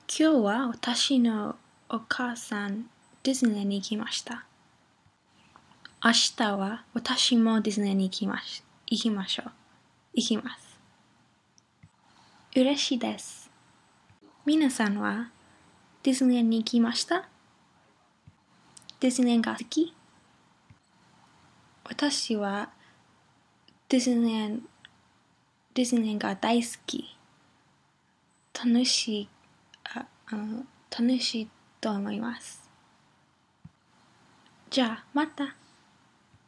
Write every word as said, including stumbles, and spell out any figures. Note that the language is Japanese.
今日は私のお母さん、ディズニーに行きました。明日は私もディズニーに行きまし、行きましょう。行きます。嬉しいです。皆さんはディズニーに行きました？ディズニーが好き？私はディズニー、ディズニーが大好き。楽しい、あ、あの、楽しいと思います。じゃあ、また。